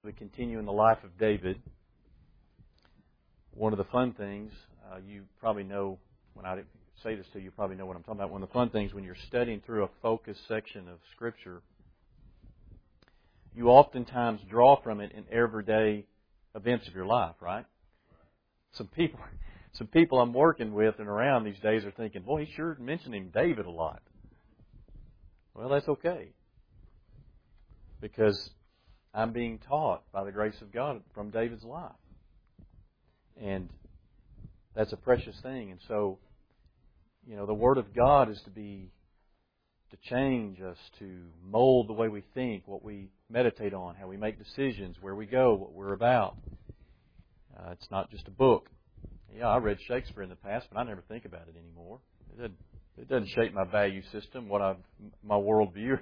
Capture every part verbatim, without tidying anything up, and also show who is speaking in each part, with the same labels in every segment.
Speaker 1: We continue in the life of David. One of the fun things, uh, you probably know, when I say this to you, you probably know what I'm talking about. One of the fun things when you're studying through a focused section of Scripture, you oftentimes draw from it in everyday events of your life, right? Some people, some people I'm working with and around these days are thinking, boy, he's sure mentioning David a lot. Well, that's okay. Because I'm being taught by the grace of God from David's life. And that's a precious thing. And so, you know, the Word of God is to be, to change us, to mold the way we think, what we meditate on, how we make decisions, where we go, what we're about. Uh, it's not just a book. Yeah, I read Shakespeare in the past, but I never think about it anymore. It doesn't, it doesn't shape my value system, what I've, my worldview.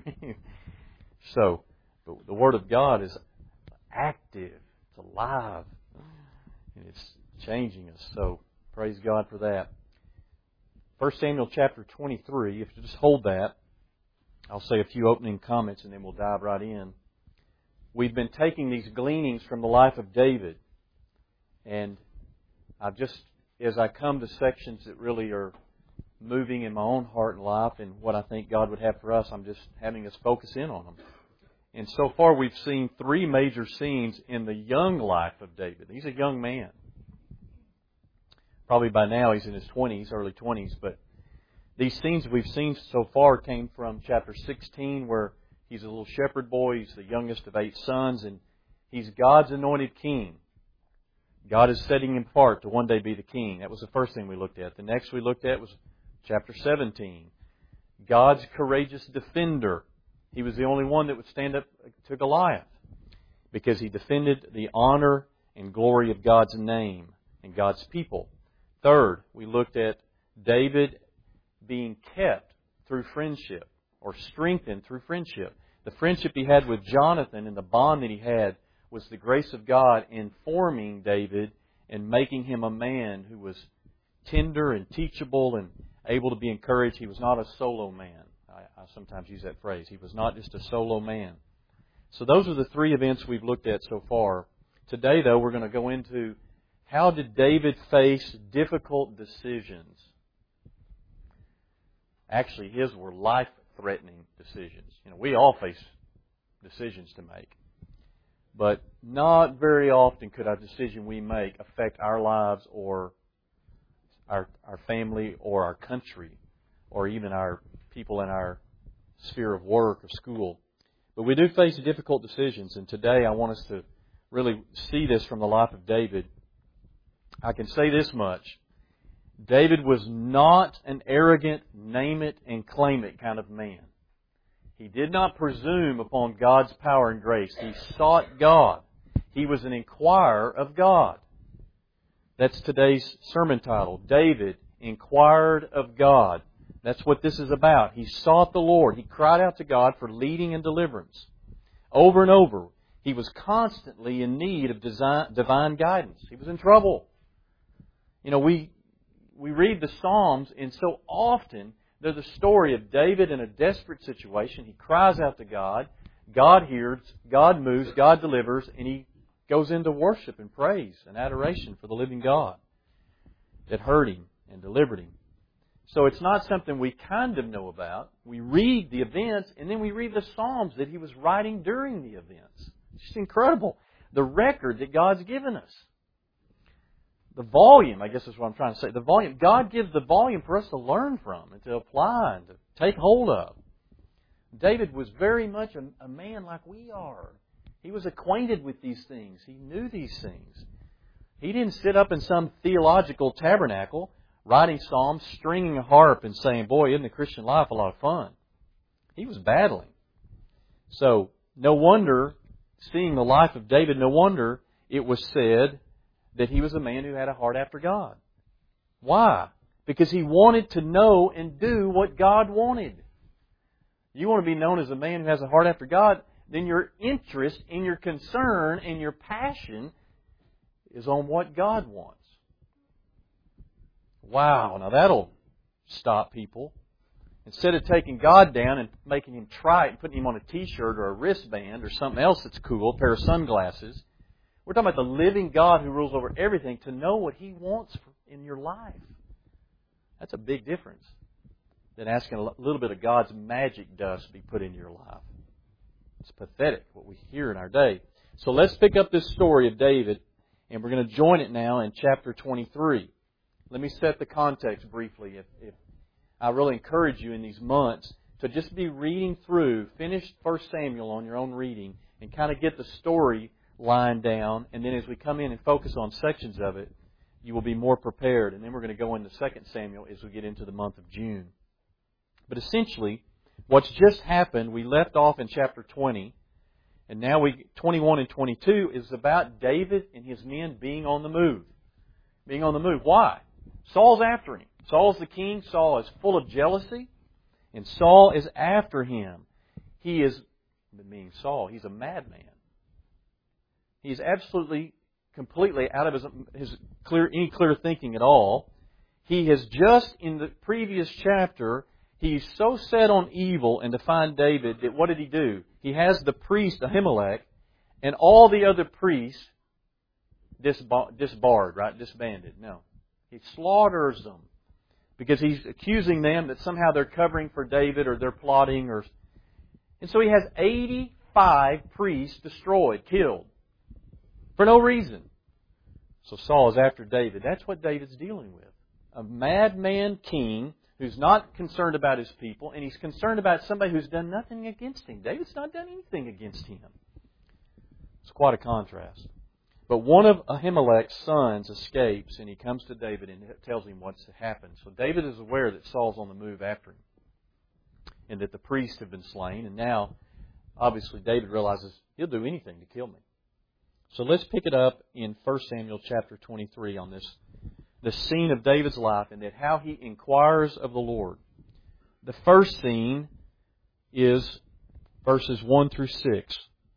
Speaker 1: So, but the Word of God is active, it's alive, and it's changing us. So, praise God for that. First Samuel chapter twenty-three, if you just hold that, I'll say a few opening comments and then we'll dive right in. We've been taking these gleanings from the life of David, and I've just, as I come to sections that really are moving in my own heart and life and what I think God would have for us, I'm just having us focus in on them. And so far we've seen three major scenes in the young life of David. He's a young man. Probably by now he's in his twenties, early twenties, but these scenes we've seen so far came from chapter sixteen, where he's a little shepherd boy, he's the youngest of eight sons, and he's God's anointed king. God is setting him apart to one day be the king. That was the first thing we looked at. The next we looked at was chapter seventeen. God's courageous defender. He was the only one that would stand up to Goliath because he defended the honor and glory of God's name and God's people. Third, we looked at David being kept through friendship or strengthened through friendship. The friendship he had with Jonathan and the bond that he had was the grace of God informing David and making him a man who was tender and teachable and able to be encouraged. He was not a solo man. I, I sometimes use that phrase. He was not just a solo man. So those are the three events we've looked at so far. Today, though, we're going to go into how did David face difficult decisions. Actually, his were life-threatening decisions. You know, we all face decisions to make. But not very often could a decision we make affect our lives or our, our family or our country or even our people in our sphere of work or school. But we do face difficult decisions, and today I want us to really see this from the life of David. I can say this much. David was not an arrogant, name it and claim it kind of man. He did not presume upon God's power and grace. He sought God. He was an inquirer of God. That's today's sermon title. David inquired of God. That's what this is about. He sought the Lord. He cried out to God for leading and deliverance. Over and over, he was constantly in need of divine guidance. He was in trouble. You know, we we read the Psalms, and so often they're the story of David in a desperate situation. He cries out to God. God hears, God moves, God delivers, and he goes into worship and praise and adoration for the living God that heard him and delivered him. So it's not something we kind of know about. We read the events, and then we read the Psalms that he was writing during the events. It's just incredible. The record that God's given us. The volume, I guess is what I'm trying to say. The volume. God gives the volume for us to learn from and to apply and to take hold of. David was very much a, a man like we are. He was acquainted with these things. He knew these things. He didn't sit up in some theological tabernacle writing psalms, stringing a harp, and saying, boy, isn't the Christian life a lot of fun? He was battling. So, no wonder, seeing the life of David, no wonder it was said that he was a man who had a heart after God. Why? Because he wanted to know and do what God wanted. You want to be known as a man who has a heart after God, then your interest and your concern and your passion is on what God wants. Wow, now that'll stop people Instead of taking God down and making Him try it and putting Him on a t-shirt or a wristband or something else that's cool, a pair of sunglasses, we're talking about the living God who rules over everything, to know what He wants in your life. That's a big difference than asking a little bit of God's magic dust be put in your life. It's pathetic what we hear in our day. So let's pick up this story of David, and we're going to join it now in chapter twenty-three. Let me set the context briefly. If, if I really encourage you in these months to just be reading through, finish First Samuel on your own reading, and kind of get the story line down. And then as we come in and focus on sections of it, you will be more prepared. And then we're going to go into Second Samuel as we get into the month of June. But essentially, what's just happened, we left off in chapter twenty. And now we twenty-one and twenty-two is about David and his men being on the move. Being on the move. Why? Saul's after him. Saul's the king. Saul is full of jealousy. And Saul is after him. He is, meaning Saul, he's a madman. He's absolutely, completely out of his, his clear, any clear thinking at all. He has just, in the previous chapter, he's so set on evil and to find David that what did he do? He has the priest Ahimelech and all the other priests disbar- disbarred, right? Disbanded. No. He slaughters them because he's accusing them that somehow they're covering for David or they're plotting. or, And so he has eighty-five priests destroyed, killed, for no reason. So Saul is after David. That's what David's dealing with. A madman king who's not concerned about his people, and he's concerned about somebody who's done nothing against him. David's not done anything against him. It's quite a contrast. But one of Ahimelech's sons escapes, and he comes to David and tells him what's happened. So David is aware that Saul's on the move after him, and that the priests have been slain. And now, obviously, David realizes he'll do anything to kill me. So let's pick it up in First Samuel chapter twenty-three on this the scene of David's life and that how he inquires of the Lord. The first scene is verses one through six.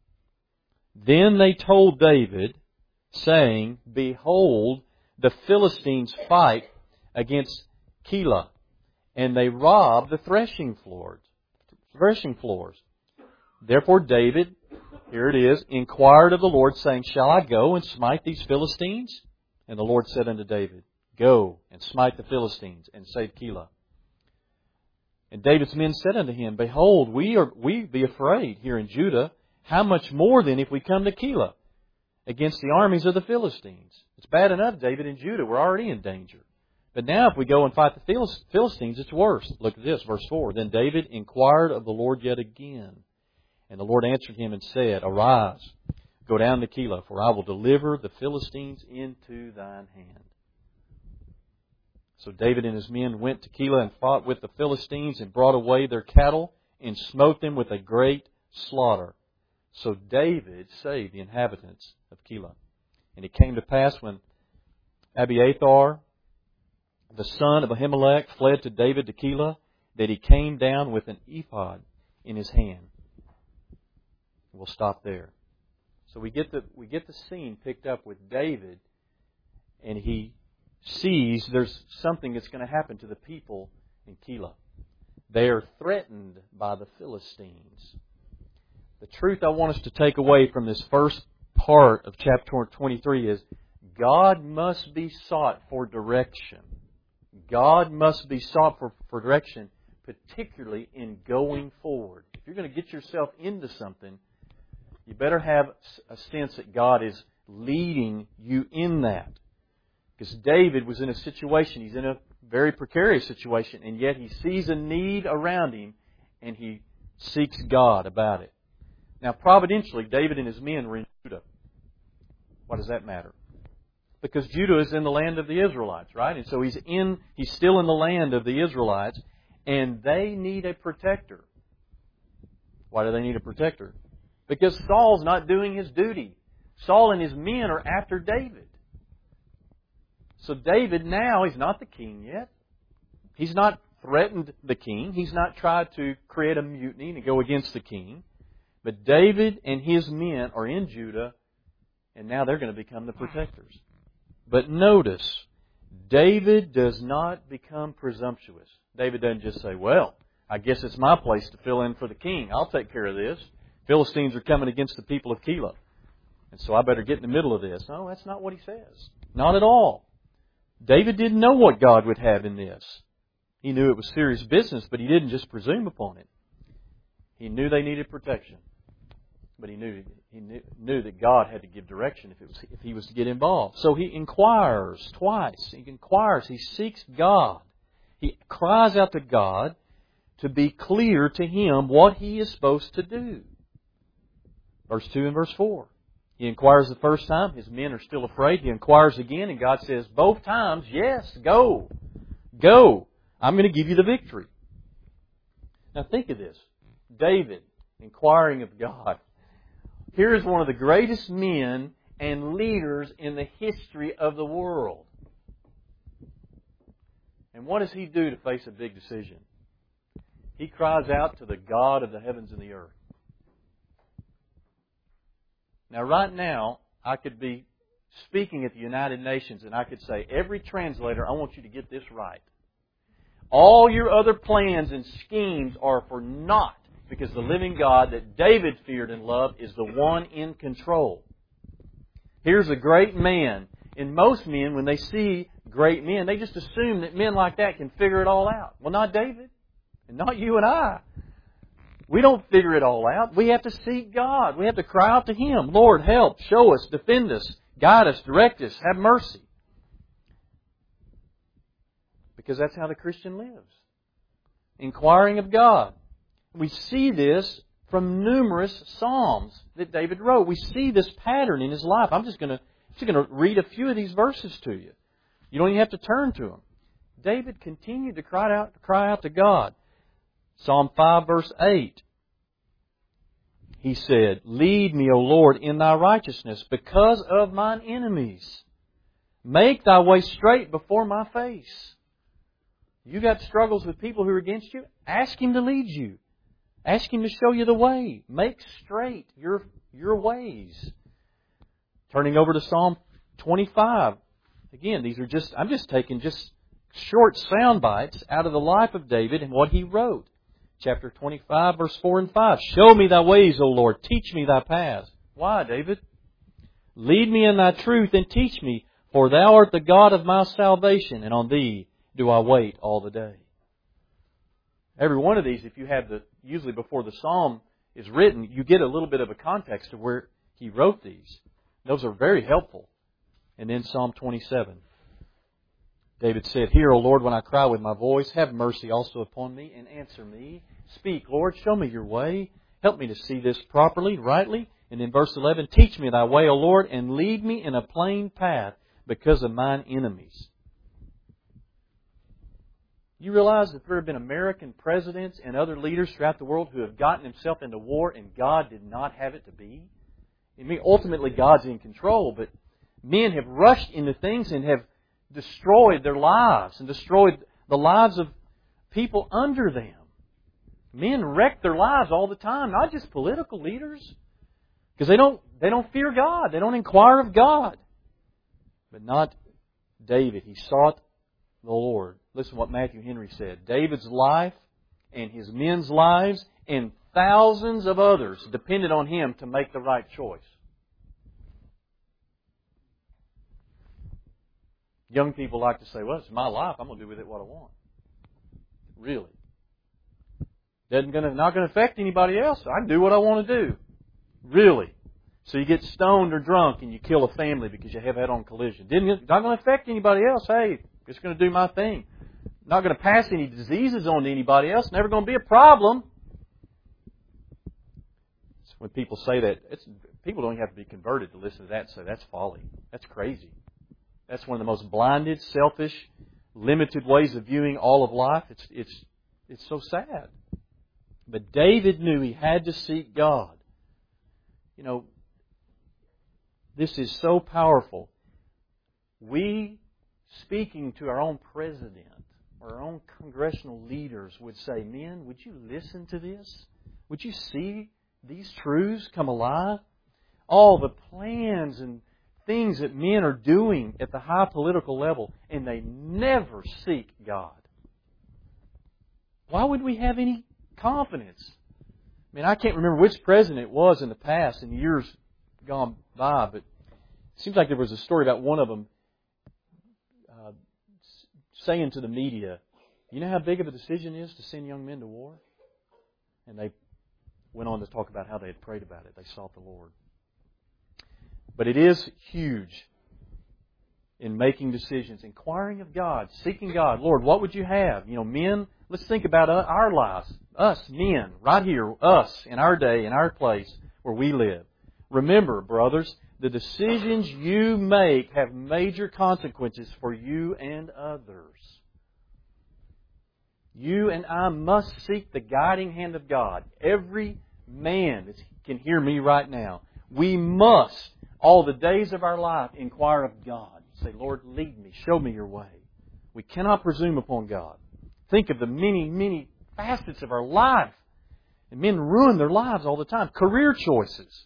Speaker 1: Then they told David, saying, Behold, the Philistines fight against Keilah, and they rob the threshing floors. Threshing floors. Therefore David, here it is, inquired of the Lord, saying, Shall I go and smite these Philistines? And the Lord said unto David, Go and smite the Philistines and save Keilah. And David's men said unto him, Behold, we are we be afraid here in Judah. How much more then if we come to Keilah against the armies of the Philistines? It's bad enough, David, in Judah. We're already in danger. But now if we go and fight the Philistines, it's worse. Look at this, verse four. Then David inquired of the Lord yet again. And the Lord answered him and said, Arise, go down to Keilah, for I will deliver the Philistines into thine hand. So David and his men went to Keilah and fought with the Philistines and brought away their cattle and smote them with a great slaughter. So David saved the inhabitants of Keilah. And it came to pass when Abiathar, the son of Ahimelech, fled to David to Keilah, that he came down with an ephod in his hand. We'll stop there. So we get the we get the scene picked up with David, and he sees there's something that's going to happen to the people in Keilah. They are threatened by the Philistines. The truth I want us to take away from this first part of chapter twenty-three is God must be sought for direction. God must be sought for, for direction, particularly in going forward. If you're going to get yourself into something, you better have a sense that God is leading you in that. Because David was in a situation, he's in a very precarious situation, and yet he sees a need around him, and he seeks God about it. Now, providentially, David and his men were in Judah. Why does that matter? Because Judah is in the land of the Israelites, right? And so he's in, he's still in the land of the Israelites, and they need a protector. Why do they need a protector? Because Saul's not doing his duty. Saul and his men are after David. So David now, he's not the king yet. He's not threatened the king. He's not tried to create a mutiny to go against the king. But David and his men are in Judah, and now they're going to become the protectors. But notice, David does not become presumptuous. David doesn't just say, well, I guess it's my place to fill in for the king. I'll take care of this. Philistines are coming against the people of Keilah. And so I better get in the middle of this. No, that's not what he says. Not at all. David didn't know what God would have in this. He knew it was serious business, but he didn't just presume upon it. He knew they needed protection. But he knew he knew, knew that God had to give direction if it was if he was to get involved. So he inquires twice. He inquires. He seeks God. He cries out to God to be clear to him what he is supposed to do. Verse two and verse four. He inquires the first time. His men are still afraid. He inquires again, and God says both times, yes, go. Go. I'm going to give you the victory. Now think of this. David inquiring of God. Here is one of the greatest men and leaders in the history of the world. And what does he do to face a big decision? He cries out to the God of the heavens and the earth. Now, right now, I could be speaking at the United Nations and I could say, every translator, I want you to get this right. All your other plans and schemes are for naught, because the living God that David feared and loved is the one in control. Here's a great man. And most men, when they see great men, they just assume that men like that can figure it all out. Well, not David. And not you and I. We don't figure it all out. We have to seek God. We have to cry out to Him. Lord, help, show us, defend us, guide us, direct us, have mercy. Because that's how the Christian lives. Inquiring of God. We see this from numerous Psalms that David wrote. We see this pattern in his life. I'm just going to just going to read a few of these verses to you. You don't even have to turn to them. David continued to cry out, to cry out to God. Psalm five, verse eight. He said, lead me, O Lord, in Thy righteousness because of mine enemies. Make Thy way straight before my face. You got struggles with people who are against you? Ask Him to lead you. Ask Him to show you the way. Make straight your, your ways. Turning over to Psalm twenty-five. Again, these are just, I'm just taking just short sound bites out of the life of David and what he wrote. Chapter twenty-five, verse four and five. Show me Thy ways, O Lord. Teach me Thy paths. Why, David? Lead me in Thy truth and teach me, for Thou art the God of my salvation, and on Thee do I wait all the day. Every one of these, if you have the, usually before the psalm is written, you get a little bit of a context of where he wrote these. Those are very helpful. And then Psalm twenty-seven. David said, hear, O Lord, when I cry with my voice. Have mercy also upon me and answer me. Speak, Lord, show me your way. Help me to see this properly, rightly. And in verse eleven, teach me Thy way, O Lord, and lead me in a plain path because of mine enemies. You realize that there have been American presidents and other leaders throughout the world who have gotten themselves into war and God did not have it to be? I mean, ultimately God's in control, but men have rushed into things and have destroyed their lives and destroyed the lives of people under them. Men wreck their lives all the time, not just political leaders, because they don't they don't fear God. They don't inquire of God. But not David. He sought the Lord. Listen to what Matthew Henry said. David's life and his men's lives and thousands of others depended on him to make the right choice. Young people like to say, well, it's my life. I'm going to do with it what I want. Really? Doesn't gonna, not going to affect anybody else. I can do what I want to do. Really? So you get stoned or drunk and you kill a family because you have head-on collision. Didn't, not going to affect anybody else. Hey, just going to do my thing. Not going to pass any diseases on to anybody else. Never going to be a problem. So when people say that, it's, people don't have to be converted to listen to that and say, that's folly. That's crazy. That's one of the most blinded, selfish, limited ways of viewing all of life. It's, it's, it's so sad. But David knew he had to seek God. You know, this is so powerful. We, speaking to our own president or our own congressional leaders, would say, men, would you listen to this? Would you see these truths come alive? All the plans and things that men are doing at the high political level, and they never seek God. Why would we have any confidence? I mean, I can't remember which president it was in the past, in years gone by, but it seems like there was a story about one of them uh, saying to the media, you know how big of a decision it is to send young men to war? And they went on to talk about how they had prayed about it. They sought the Lord. But it is huge in making decisions, inquiring of God, seeking God. Lord, what would you have? You know, men, let's think about our lives. Us, men, right here, us, in our day, in our place where we live. Remember, brothers, the decisions you make have major consequences for you and others. You and I must seek the guiding hand of God. Every man that can hear me right now, we must, all the days of our life, inquire of God. Say, Lord, lead me. Show me your way. We cannot presume upon God. Think of the many, many facets of our life. And men ruin their lives all the time. Career choices.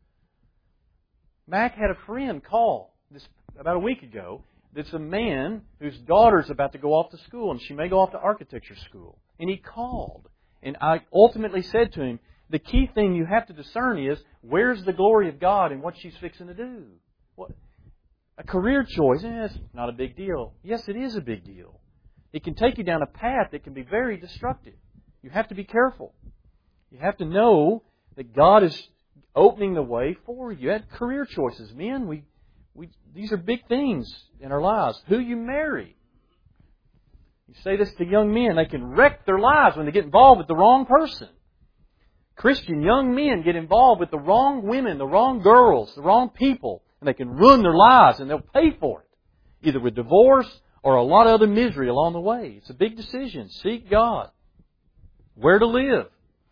Speaker 1: Mac had a friend call this about a week ago that's a man whose daughter's about to go off to school, and she may go off to architecture school. And he called. And I ultimately said to him, the key thing you have to discern is, where's the glory of God in what she's fixing to do? What? A career choice, eh, it's not a big deal. Yes, it is a big deal. It can take you down a path that can be very destructive. You have to be careful. You have to know that God is opening the way for you. You have career choices. Men, we, we, these are big things in our lives. Who you marry. You say this to young men, they can wreck their lives when they get involved with the wrong person. Christian young men get involved with the wrong women, the wrong girls, the wrong people, and they can ruin their lives, and they'll pay for it, either with divorce or a lot of other misery along the way. It's a big decision. Seek God. Where to live.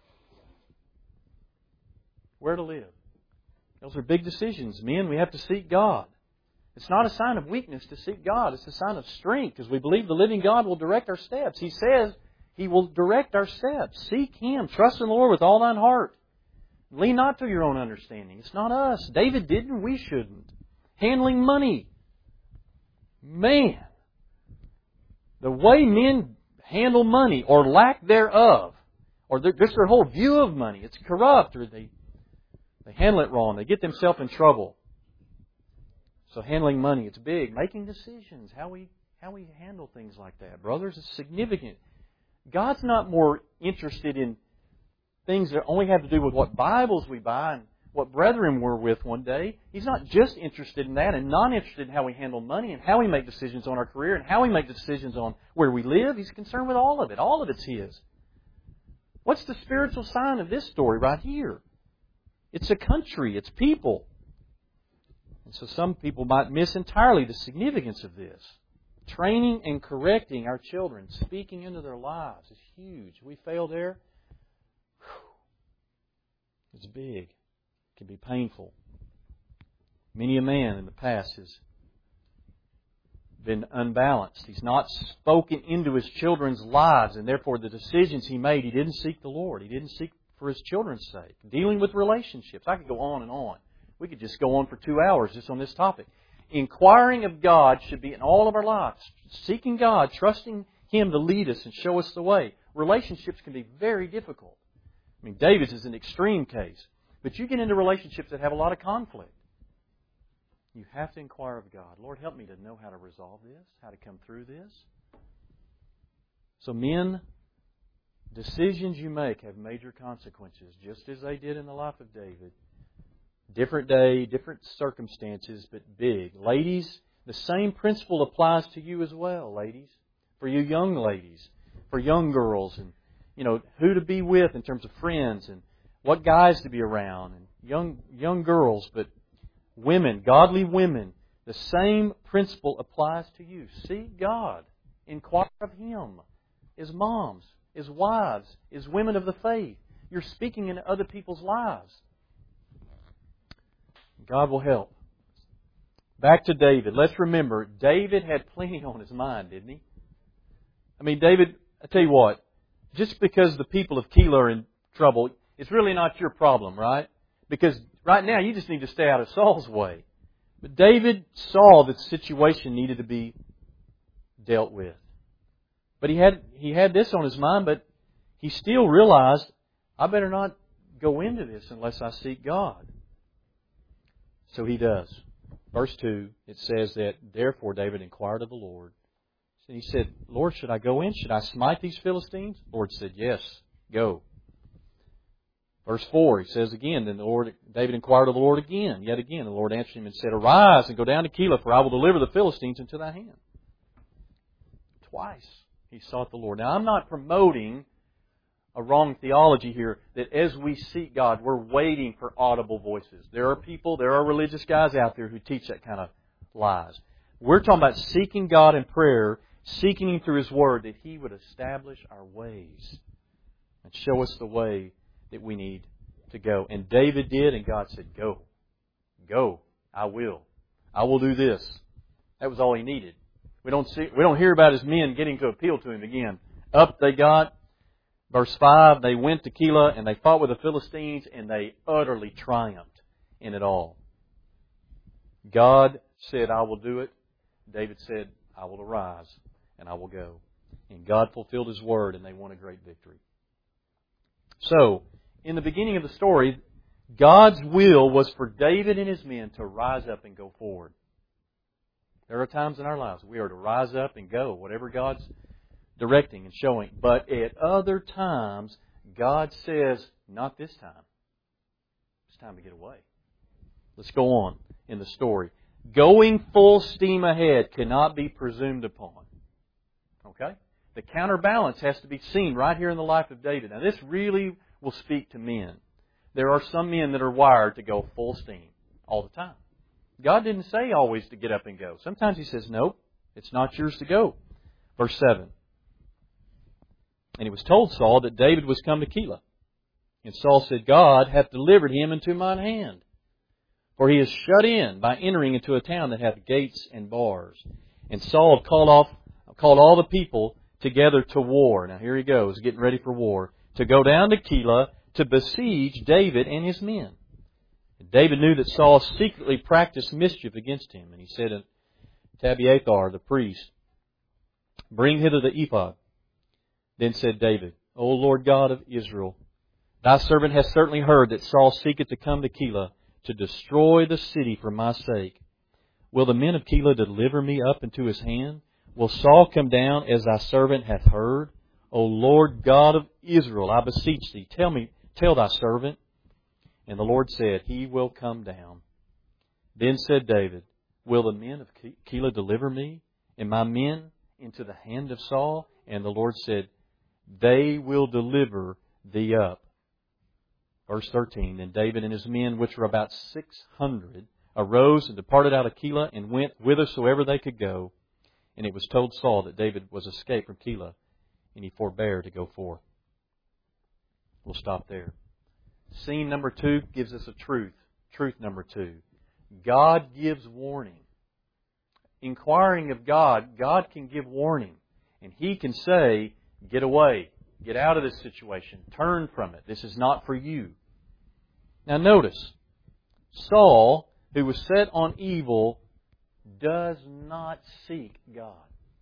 Speaker 1: Where to live. Those are big decisions. Men, we have to seek God. It's not a sign of weakness to seek God. It's a sign of strength, because we believe the living God will direct our steps. He says He will direct our steps. Seek Him. Trust in the Lord with all thine heart. Lean not to your own understanding. It's not us. David didn't. We shouldn't. Handling money. Man. The way men handle money, or lack thereof, or just their whole view of money, it's corrupt, or they, they handle it wrong. They get themselves in trouble. So handling money, it's big. Making decisions, how we how we handle things like that. Brothers, it's significant. God's not more interested in things that only have to do with what Bibles we buy and what brethren we're with one day. He's not just interested in that, and not interested in how we handle money and how we make decisions on our career and how we make decisions on where we live. He's concerned with all of it. All of it's His. What's the spiritual sign of this story right here? It's a country. It's people. And so some people might miss entirely the significance of this. Training and correcting our children, speaking into their lives is huge. We fail there, it's big. It can be painful. Many a man in the past has been unbalanced. He's not spoken into his children's lives, and therefore the decisions he made, he didn't seek the Lord. He didn't seek for his children's sake. Dealing with relationships. I could go on and on. We could just go on for two hours just on this topic. Inquiring of God should be in all of our lives. Seeking God, trusting Him to lead us and show us the way. Relationships can be very difficult. I mean, David's is an extreme case. But you get into relationships that have a lot of conflict. You have to inquire of God. Lord, help me to know how to resolve this, how to come through this. So men, decisions you make have major consequences, just as they did in the life of David. Different day, different circumstances, but big. Ladies, the same principle applies to you as well, ladies. For you young ladies, for young girls, and you know who to be with in terms of friends, and what guys to be around, and young young girls, but women, godly women. The same principle applies to you. Seek God, inquire of Him. As moms, as wives, as women of the faith, you're speaking into other people's lives. God will help. Back to David. Let's remember, David had plenty on his mind, didn't he? I mean, David, I tell you what, just because the people of Keilah are in trouble, it's really not your problem, right? Because right now you just need to stay out of Saul's way. But David saw that the situation needed to be dealt with. But he had he had this on his mind, but he still realized, I better not go into this unless I seek God. So he does. Verse two, it says that, therefore David inquired of the Lord. And he said, Lord, should I go in? Should I smite these Philistines? The Lord said, yes, go. Verse four, he says again, then the Lord, David inquired of the Lord again, yet again. The Lord answered him and said, arise and go down to Keilah, for I will deliver the Philistines into thy hand. Twice he sought the Lord. Now, I'm not promoting a wrong theology here, that as we seek God, we're waiting for audible voices. There are people, there are religious guys out there who teach that kind of lies. We're talking about seeking God in prayer, seeking Him through His Word, that He would establish our ways and show us the way that we need to go. And David did, and God said, go. Go. I will. I will do this. That was all he needed. We don't see, we don't hear about his men getting to appeal to him again. Up they got. Verse five, they went to Keilah and they fought with the Philistines and they utterly triumphed in it all. God said, I will do it. David said, I will arise and I will go. And God fulfilled His word and they won a great victory. So, in the beginning of the story, God's will was for David and his men to rise up and go forward. There are times in our lives we are to rise up and go, whatever God's directing and showing. But at other times, God says, not this time. It's time to get away. Let's go on in the story. Going full steam ahead cannot be presumed upon. Okay? The counterbalance has to be seen right here in the life of David. Now, this really will speak to men. There are some men that are wired to go full steam all the time. God didn't say always to get up and go. Sometimes He says, nope, it's not yours to go. Verse seven. And it was told Saul that David was come to Keilah. And Saul said, God hath delivered him into mine hand. For he is shut in by entering into a town that hath gates and bars. And Saul called off, called all the people together to war. Now here he goes, getting ready for war. To go down to Keilah to besiege David and his men. And David knew that Saul secretly practiced mischief against him. And he said to Abiathar, the priest, bring hither the ephod. Then said David, O Lord God of Israel, thy servant hath certainly heard that Saul seeketh to come to Keilah to destroy the city for my sake. Will the men of Keilah deliver me up into his hand? Will Saul come down as thy servant hath heard? O Lord God of Israel, I beseech thee, tell me, tell thy servant. And the Lord said, he will come down. Then said David, will the men of Keilah deliver me and my men into the hand of Saul? And the Lord said, they will deliver thee up. Verse thirteen, then David and his men, which were about six hundred, arose and departed out of Keilah and went whithersoever they could go. And it was told Saul that David was escaped from Keilah, and he forbare to go forth. We'll stop there. Scene number two gives us a truth. Truth number two. God gives warning. Inquiring of God, God can give warning. And He can say, get away. Get out of this situation. Turn from it. This is not for you. Now notice, Saul, who was set on evil, does not seek God.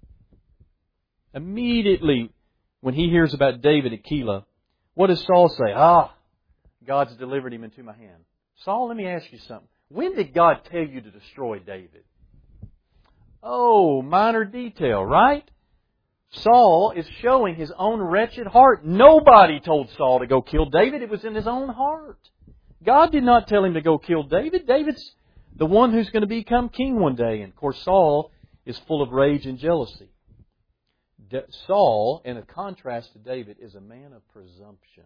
Speaker 1: Immediately, when he hears about David at Keilah, what does Saul say? Ah, God's delivered him into my hand. Saul, let me ask you something. When did God tell you to destroy David? Oh, minor detail, right? Saul is showing his own wretched heart. Nobody told Saul to go kill David. It was in his own heart. God did not tell him to go kill David. David's the one who's going to become king one day. And of course, Saul is full of rage and jealousy. Saul, in a contrast to David, is a man of presumption.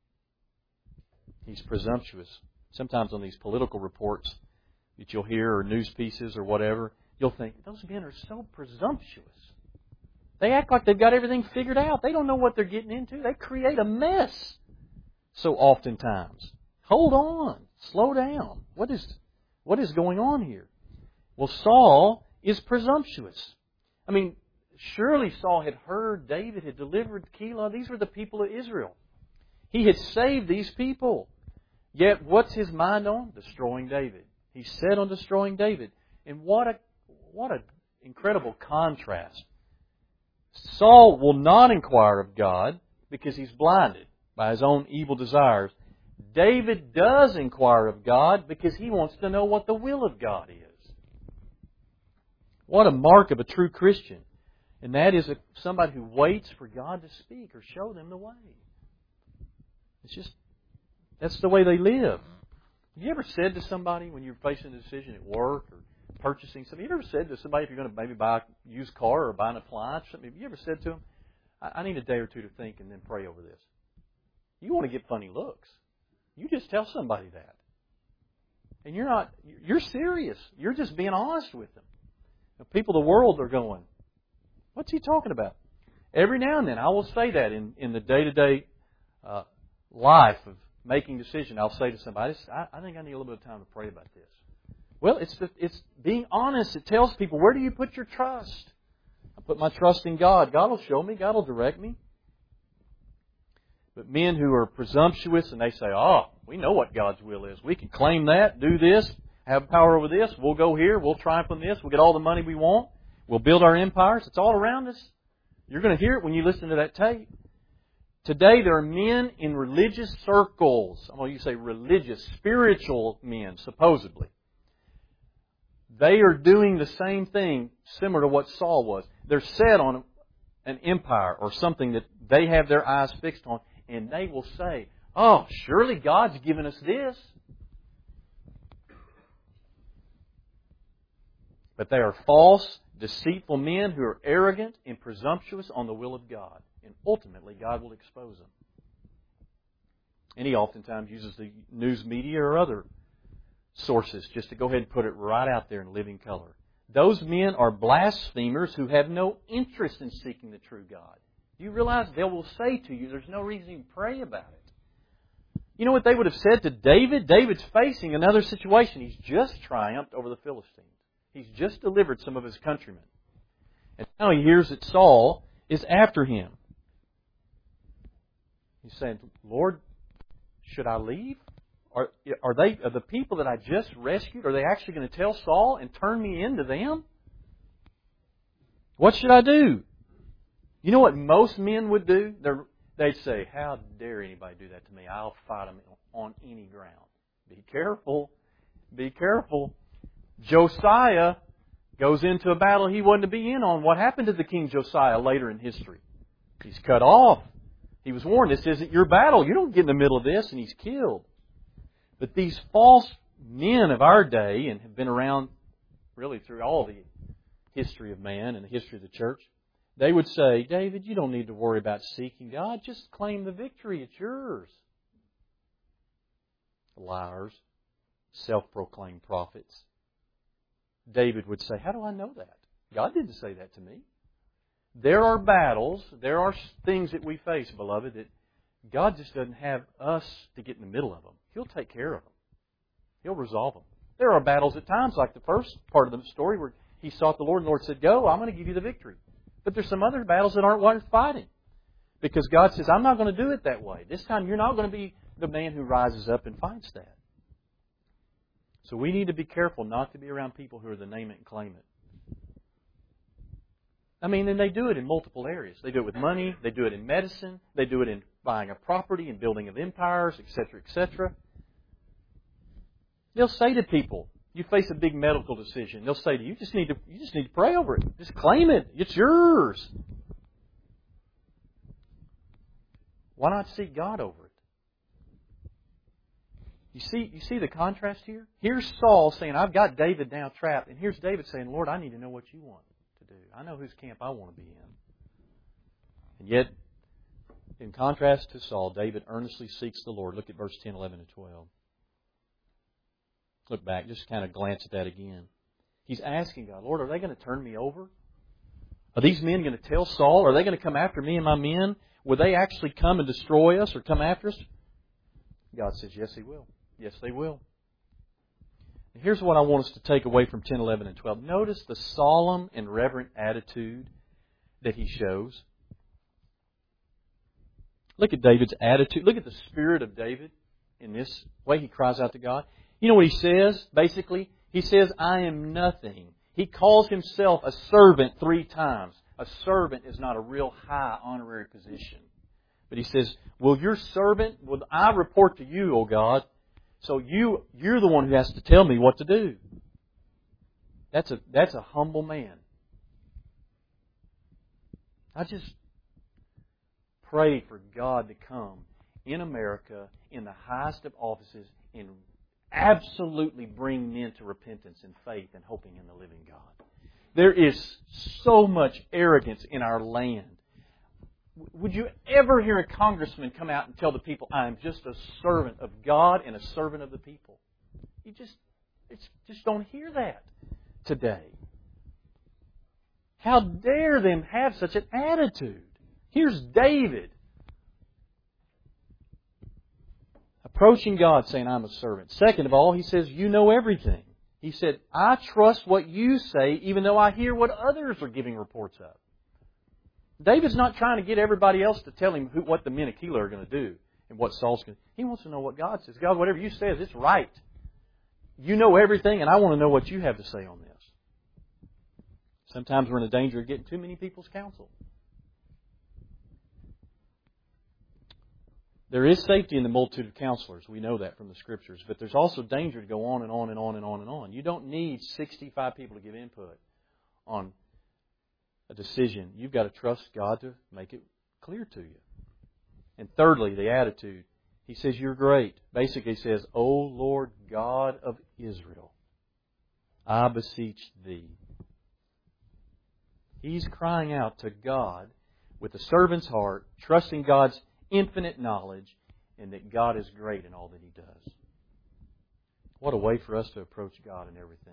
Speaker 1: He's presumptuous. Sometimes on these political reports that you'll hear, or news pieces or whatever, you'll think, those men are so presumptuous. They act like they've got everything figured out. They don't know what they're getting into. They create a mess so oftentimes. Hold on. Slow down. What is, what is going on here? Well, Saul is presumptuous. I mean, surely Saul had heard David had delivered Keilah. These were the people of Israel. He had saved these people. Yet, what's his mind on? Destroying David. He's set on destroying David. And what a what an incredible contrast. Saul will not inquire of God. because he's blinded by his own evil desires. David does inquire of God because he wants to know what the will of God is. What a mark of a true Christian. And that is a, somebody who waits for God to speak or show them the way. It's just, that's the way they live. Have you ever said to somebody when you're facing a decision at work or purchasing something, have you ever said to somebody if you're going to maybe buy a used car or buy an appliance or something, have you ever said to them, I need a day or two to think and then pray over this? You want to get funny looks. You just tell somebody that. And you're not, you're serious. You're just being honest with them. The people of the world are going, what's he talking about? Every now and then I will say that in, in the day-to-day uh, life of making decisions. I'll say to somebody, I, I think I need a little bit of time to pray about this. Well, it's the, it's being honest. It tells people, where do you put your trust? I put my trust in God. God will show me. God will direct me. But men who are presumptuous and they say, oh, we know what God's will is. We can claim that, do this, have power over this. We'll go here. We'll triumph on this. We'll get all the money we want. We'll build our empires. It's all around us. You're going to hear it when you listen to that tape. Today there are men in religious circles. I'm going to say religious, spiritual men, supposedly. They are doing the same thing similar to what Saul was. They're set on an empire or something that they have their eyes fixed on, and they will say, oh, surely God's given us this. But they are false, deceitful men who are arrogant and presumptuous on the will of God. And ultimately, God will expose them. And he oftentimes uses the news media or other sources just to go ahead and put it right out there in living color. Those men are blasphemers who have no interest in seeking the true God. Do you realize they will say to you, there's no reason to pray about it? You know what they would have said to David? David's facing another situation. He's just triumphed over the Philistines. He's just delivered some of his countrymen. And now he hears that Saul is after him. He's saying, Lord, should I leave? Are, are they are the people that I just rescued, are they actually going to tell Saul and turn me into them? What should I do? You know what most men would do? They're, they'd say, how dare anybody do that to me? I'll fight them on any ground. Be careful. Be careful. Josiah goes into a battle he wasn't to be in on. What happened to the king Josiah later in history? He's cut off. He was warned, this isn't your battle. You don't get in the middle of this, and he's killed. But these false men of our day, and have been around really through all the history of man and the history of the church, they would say, David, you don't need to worry about seeking God. Just claim the victory. It's yours. Liars, self-proclaimed prophets. David would say, how do I know that? God didn't say that to me. There are battles, there are things that we face, beloved, that God just doesn't have us to get in the middle of them. He'll take care of them. He'll resolve them. There are battles at times, like the first part of the story where he sought the Lord and the Lord said, go, I'm going to give you the victory. But there's some other battles that aren't worth fighting. Because God says, I'm not going to do it that way. This time you're not going to be the man who rises up and fights that. So we need to be careful not to be around people who are the name it and claim it. I mean, and they do it in multiple areas. They do it with money. They do it in medicine. They do it in buying a property and building of empires, et cetera, et cetera. They'll say to people, you face a big medical decision. They'll say to you, you just need to, you just need to pray over it. Just claim it. It's yours. Why not seek God over it? You see, you see the contrast here? Here's Saul saying, I've got David now trapped. And here's David saying, Lord, I need to know what you want to do. I know whose camp I want to be in. And yet, in contrast to Saul, David earnestly seeks the Lord. Look at verse ten, eleven, and twelve. Look back, just kind of glance at that again. He's asking God, Lord, are they going to turn me over? Are these men going to tell Saul? Are they going to come after me and my men? Will they actually come and destroy us or come after us? God says, yes, He will. Yes, they will. And here's what I want us to take away from ten, eleven, and twelve. Notice the solemn and reverent attitude that he shows. Look at David's attitude. Look at the spirit of David in this way he cries out to God. You know what he says, basically? He says, I am nothing. He calls himself a servant three times. A servant is not a real high honorary position. But he says, will your servant, will I report to you, O God? So you, you're the one who has to tell me what to do. That's a, that's a humble man. I just pray for God to come in America in the highest of offices and absolutely bring men to repentance and faith and hoping in the living God. There is so much arrogance in our land. Would you ever hear a congressman come out and tell the people, I am just a servant of God and a servant of the people? You just, it's, just don't hear that today. How dare them have such an attitude? Here's David approaching God saying, I'm a servant. Second of all, he says, you know everything. He said, I trust what you say even though I hear what others are giving reports of. David's not trying to get everybody else to tell him who, what the men of Keilah are going to do and what Saul's going to do. He wants to know what God says. God, whatever you say, it's right. You know everything, and I want to know what you have to say on this. Sometimes we're in a danger of getting too many people's counsel. There is safety in the multitude of counselors. We know that from the Scriptures. But there's also danger to go on and on and on and on and on. You don't need sixty-five people to give input on a decision. You've got to trust God to make it clear to you. And thirdly, the attitude. He says, you're great. Basically, he says, O Lord God of Israel, I beseech Thee. He's crying out to God with a servant's heart, trusting God's infinite knowledge and that God is great in all that He does. What a way for us to approach God in everything.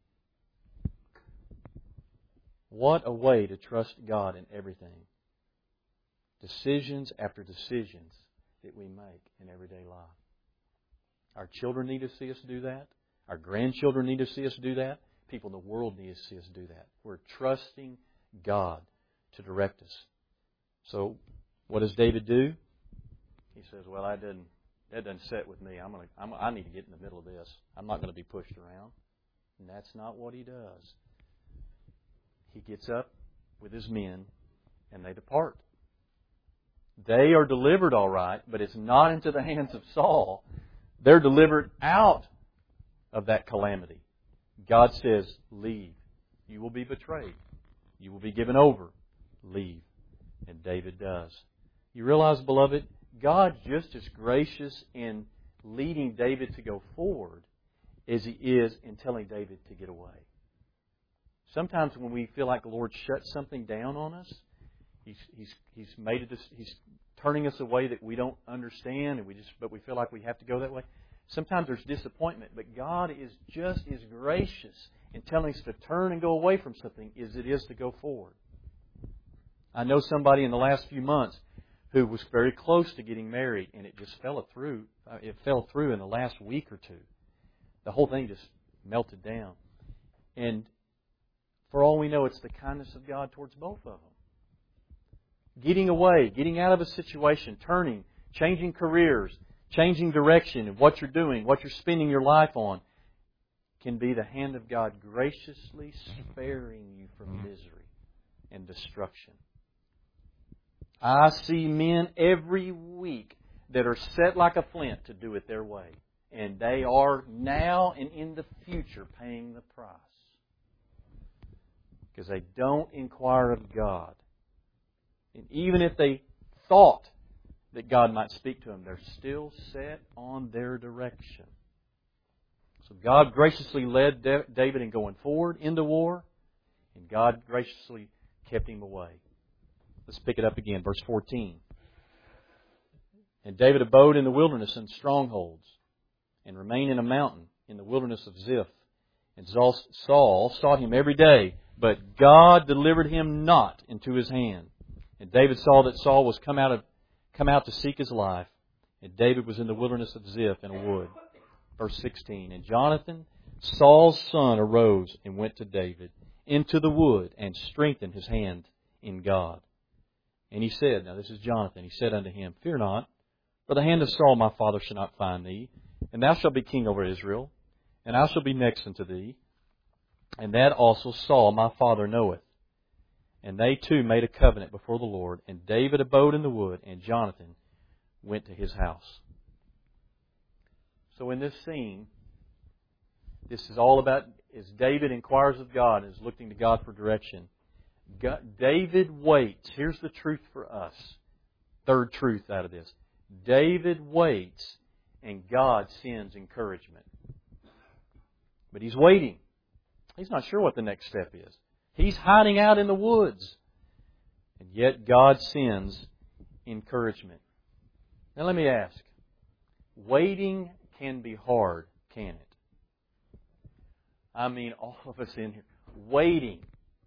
Speaker 1: What a way to trust God in everything. Decisions after decisions that we make in everyday life. Our children need to see us do that. Our grandchildren need to see us do that. People in the world need to see us do that. We're trusting God to direct us. So, what does David do? He says, well, that doesn't, that doesn't sit with me. I'm gonna, I'm, I need to get in the middle of this. I'm not going to be pushed around. And that's not what he does. He gets up with his men and they depart. They are delivered all right, but it's not into the hands of Saul. They're delivered out of that calamity. God says, leave. You will be betrayed. You will be given over. Leave. And David does. You realize, beloved, God's just as gracious in leading David to go forward as He is in telling David to get away. Sometimes when we feel like the Lord shuts something down on us, He's He's He's made it. He's turning us away that we don't understand, and we just but we feel like we have to go that way. Sometimes there's disappointment, but God is just as gracious in telling us to turn and go away from something as it is to go forward. I know somebody in the last few months who was very close to getting married, and it just fell through. It fell through in the last week or two. The whole thing just melted down. And for all we know, it's the kindness of God towards both of them. Getting away, getting out of a situation, turning, changing careers, changing direction of what you're doing, what you're spending your life on, can be the hand of God graciously sparing you from misery and destruction. I see men every week that are set like a flint to do it their way. And they are now and in the future paying the price. Because they don't inquire of God. And even if they thought that God might speak to them, they're still set on their direction. So God graciously led David in going forward into war. And God graciously kept him away. Let's pick it up again, verse fourteen. And David abode in the wilderness in strongholds, and remained in a mountain in the wilderness of Ziph. And Saul sought him every day, but God delivered him not into his hand. And David saw that Saul was come out of come out to seek his life, and David was in the wilderness of Ziph in a wood. Verse sixteen. And Jonathan, Saul's son, arose and went to David into the wood, and strengthened his hand in God. And he said, now this is Jonathan, he said unto him, Fear not, for the hand of Saul my father shall not find thee, and thou shalt be king over Israel, and I shall be next unto thee, and that also Saul my father knoweth. And they too made a covenant before the Lord. And David abode in the wood, and Jonathan went to his house. So in this scene, this is all about, as David inquires of God and is looking to God for direction, God, David waits. Here's the truth for us. Third truth out of this. David waits, and God sends encouragement. But he's waiting. He's not sure what the next step is. He's hiding out in the woods. And yet God sends encouragement. Now let me ask. Waiting can be hard, can it? I mean, all of us in here. Waiting.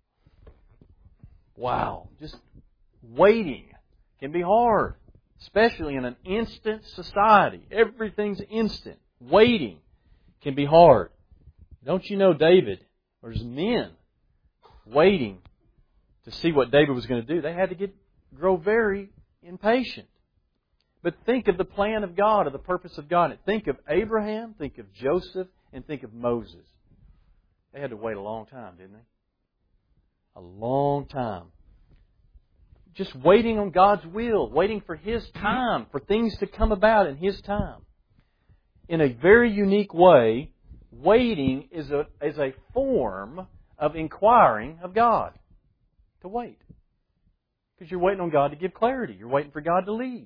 Speaker 1: Wow. Just waiting can be hard. Especially in an instant society. Everything's instant. Waiting can be hard. Don't you know David? There's men waiting to see what David was going to do. They had to get grow very impatient. But think of the plan of God, of the purpose of God. Think of Abraham, think of Joseph, and think of Moses. They had to wait a long time, didn't they? A long time. Just waiting on God's will, waiting for His time, for things to come about in His time. In a very unique way, waiting is a, is a form of inquiring of God. To wait. Because you're waiting on God to give clarity. You're waiting for God to lead.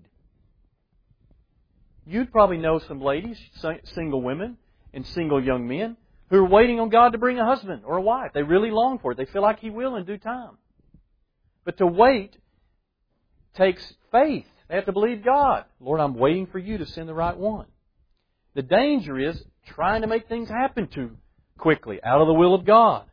Speaker 1: You'd probably know some ladies, single women and single young men, who are waiting on God to bring a husband or a wife. They really long for it. They feel like He will in due time. But to wait takes faith. They have to believe God. Lord, I'm waiting for You to send the right one. The danger is trying to make things happen too quickly, out of the will of God.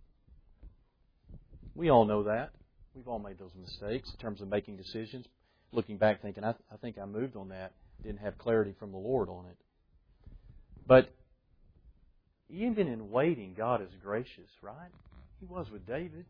Speaker 1: We all know that. We've all made those mistakes in terms of making decisions. Looking back thinking, I, th- I think I moved on that. Didn't have clarity from the Lord on it. But even in waiting, God is gracious, right? He was with David.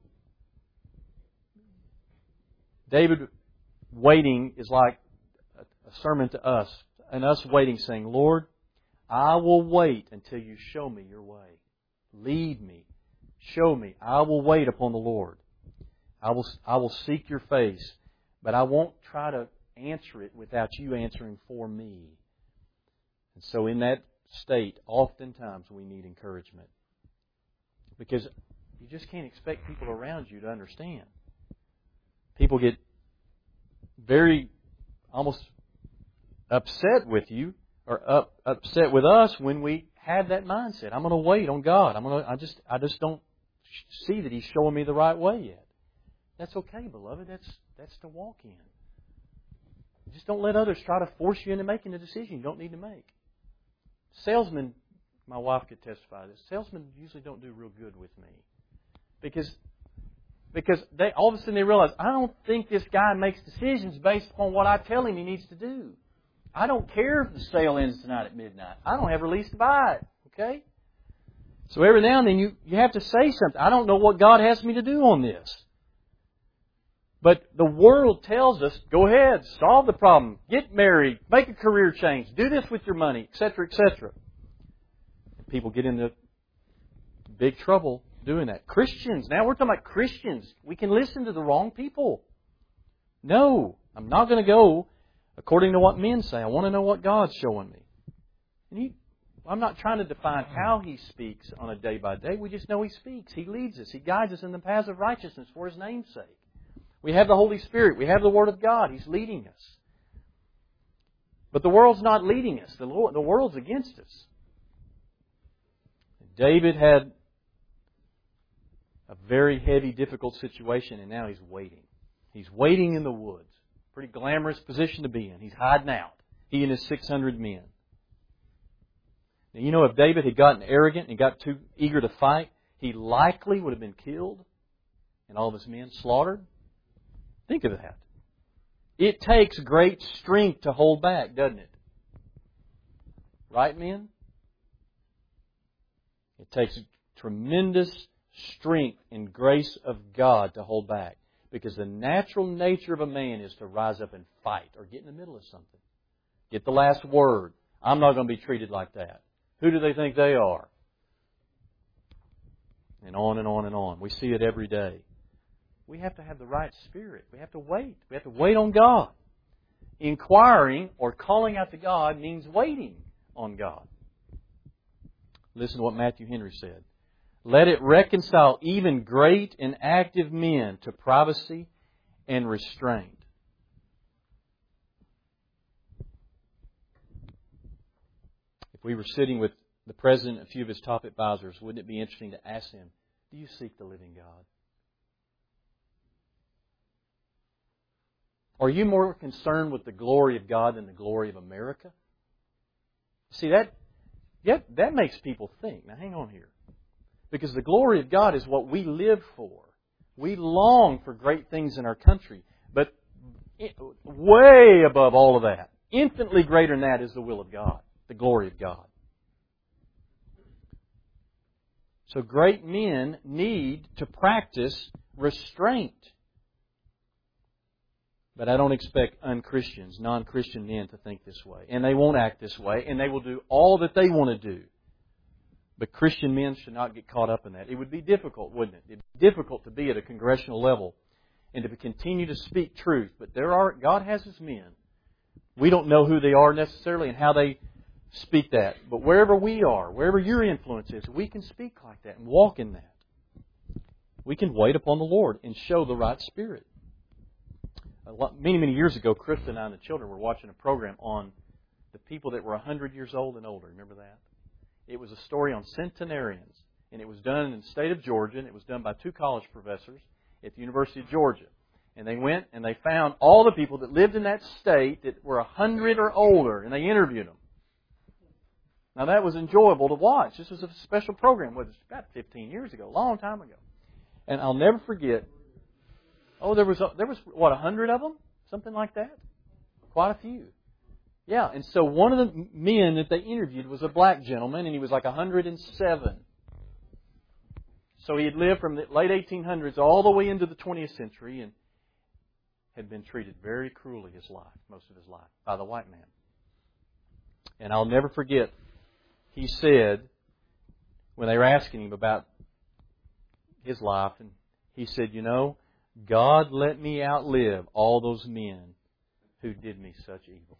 Speaker 1: David waiting is like a sermon to us. And us waiting saying, Lord, I will wait until You show me Your way. Lead me. Show me. I will wait upon the Lord. I will, I will seek Your face. But I won't try to answer it without You answering for me. And so in that state, oftentimes we need encouragement. Because you just can't expect people around you to understand. People get very almost upset with you or up, upset with us when we have that mindset. I'm going to wait on God. I'm going to. I just. I just don't see that He's showing me the right way yet. That's okay, beloved. That's that's to walk in. Just don't let others try to force you into making a decision you don't need to make. Salesmen, my wife could testify to this. Salesmen usually don't do real good with me because because they all of a sudden they realize I don't think this guy makes decisions based upon what I tell him he needs to do. I don't care if the sale ends tonight at midnight. I don't have release to buy it. Okay? So every now and then you, you have to say something. I don't know what God has me to do on this. But the world tells us, go ahead, solve the problem, get married, make a career change, do this with your money, et cetera, et cetera. People get into big trouble doing that. Christians, now we're talking about Christians. We can listen to the wrong people. No, I'm not going to go according to what men say. I want to know what God's showing me. And he, I'm not trying to define how He speaks on a day by day. We just know He speaks. He leads us. He guides us in the paths of righteousness for His name's sake. We have the Holy Spirit. We have the Word of God. He's leading us. But the world's not leading us. The, Lord, the world's against us. David had a very heavy, difficult situation, and now he's waiting. He's waiting in the woods. Pretty glamorous position to be in. He's hiding out. He and his six hundred men. Now, you know, if David had gotten arrogant and got too eager to fight, he likely would have been killed and all of his men slaughtered. Think of that. It takes great strength to hold back, doesn't it? Right, men? It takes tremendous strength and grace of God to hold back. Because the natural nature of a man is to rise up and fight or get in the middle of something. Get the last word. I'm not going to be treated like that. Who do they think they are? And on and on and on. We see it every day. we have to have the right spirit. We have to wait. We have to wait on God. Inquiring or calling out to God means waiting on God. Listen to what Matthew Henry said. Let it reconcile even great and active men to privacy and restraint. If we were sitting with the President and a few of his top advisors, wouldn't it be interesting to ask him, do you seek the living God? Are you more concerned with the glory of God than the glory of America? See, that, yeah, that makes people think. Now, hang on here. Because the glory of God is what we live for. We long for great things in our country. But way above all of that, infinitely greater than that, is the will of God, the glory of God. So great men need to practice restraint. But I don't expect un-Christians, non-Christian men to think this way. And they won't act this way. And they will do all that they want to do. But Christian men should not get caught up in that. It would be difficult, wouldn't it? It would be difficult to be at a congressional level and to continue to speak truth. But there are, God has His men. We don't know who they are necessarily and how they speak that. But wherever we are, wherever your influence is, we can speak like that and walk in that. We can wait upon the Lord and show the right spirit. A lot, many, many years ago, Krista and I and the children were watching a program on the people that were one hundred years old and older. Remember that? It was a story on centenarians. And it was done in the state of Georgia. And it was done by two college professors at the University of Georgia. And they went and they found all the people that lived in that state that were one hundred or older. And they interviewed them. Now that was enjoyable to watch. This was a special program. It was about fifteen years ago, a long time ago. And I'll never forget. Oh, there was, there was what, a hundred of them? Something like that? Quite a few. Yeah, and so one of the men that they interviewed was a black gentleman, and he was like one hundred seven. So he had lived from the late eighteen hundreds all the way into the twentieth century and had been treated very cruelly his life, most of his life, by the white man. And I'll never forget, he said, when they were asking him about his life, and he said, you know, God let me outlive all those men who did me such evil.